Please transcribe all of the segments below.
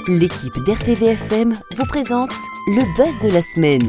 L'équipe d'RTVFM vous présente le buzz de la semaine.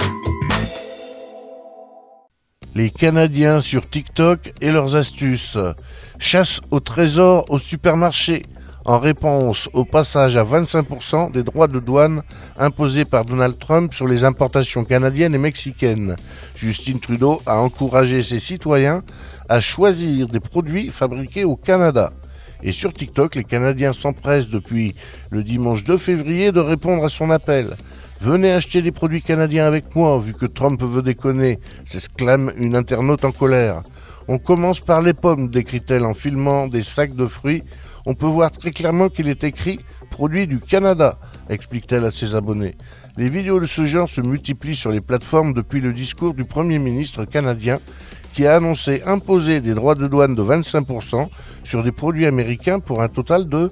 Les Canadiens sur TikTok et leurs astuces. Chasse au trésor au supermarché, en réponse au passage à 25% des droits de douane imposés par Donald Trump sur les importations canadiennes et mexicaines. Justin Trudeau a encouragé ses citoyens à choisir des produits fabriqués au Canada. Et sur TikTok, les Canadiens s'empressent depuis le dimanche 2 février de répondre à son appel. « Venez acheter des produits canadiens avec moi, vu que Trump veut déconner », s'exclame une internaute en colère. « On commence par les pommes », décrit-elle en filmant des sacs de fruits. « On peut voir très clairement qu'il est écrit « Produit du Canada », explique-t-elle à ses abonnés. Les vidéos de ce genre se multiplient sur les plateformes depuis le discours du Premier ministre canadien qui a annoncé imposer des droits de douane de 25% sur des produits américains pour un total de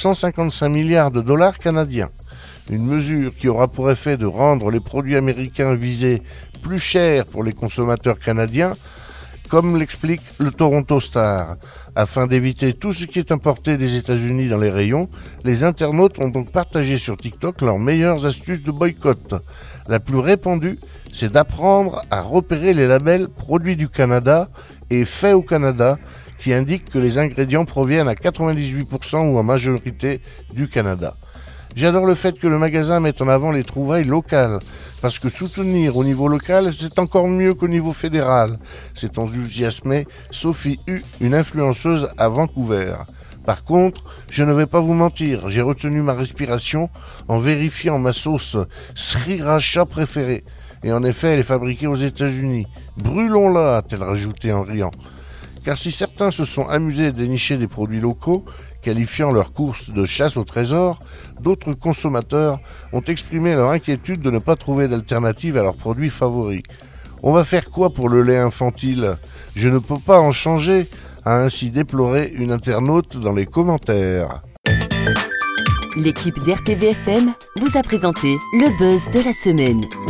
155 milliards de dollars canadiens. Une mesure qui aura pour effet de rendre les produits américains visés plus chers pour les consommateurs canadiens, comme l'explique le Toronto Star. Afin d'éviter tout ce qui est importé des États-Unis dans les rayons, les internautes ont donc partagé sur TikTok leurs meilleures astuces de boycott. La plus répandue, c'est d'apprendre à repérer les labels « Produits du Canada » et « Fait au Canada » qui indiquent que les ingrédients proviennent à 98% ou en majorité du Canada. J'adore le fait que le magasin mette en avant les trouvailles locales, parce que soutenir au niveau local, c'est encore mieux qu'au niveau fédéral. C'est enthousiasmé Sophie Hu, une influenceuse à Vancouver. Par contre, je ne vais pas vous mentir, j'ai retenu ma respiration en vérifiant ma sauce sriracha préférée. Et en effet, elle est fabriquée aux États-Unis. Brûlons-la, a-t-elle rajouté en riant. Car si certains se sont amusés à dénicher des produits locaux, qualifiant leur course de chasse au trésor, d'autres consommateurs ont exprimé leur inquiétude de ne pas trouver d'alternative à leurs produits favoris. On va faire quoi pour le lait infantile ? Je ne peux pas en changer, a ainsi déploré une internaute dans les commentaires. L'équipe d'RTVFM vous a présenté le buzz de la semaine.